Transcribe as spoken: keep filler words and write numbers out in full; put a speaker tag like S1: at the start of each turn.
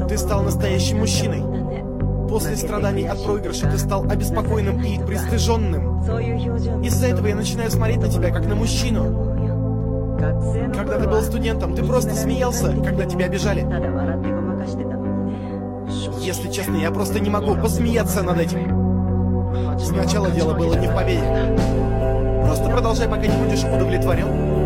S1: Ты стал настоящим мужчиной. После страданий от проигрыша ты стал обеспокоенным и пристыженным. Из-за этого я начинаю смотреть на тебя как на мужчину. Когда ты был студентом, ты просто смеялся, когда тебя обижали. Если честно, я просто не могу посмеяться над этим. Сначала дело было не в победе. Просто продолжай, пока не будешь удовлетворен.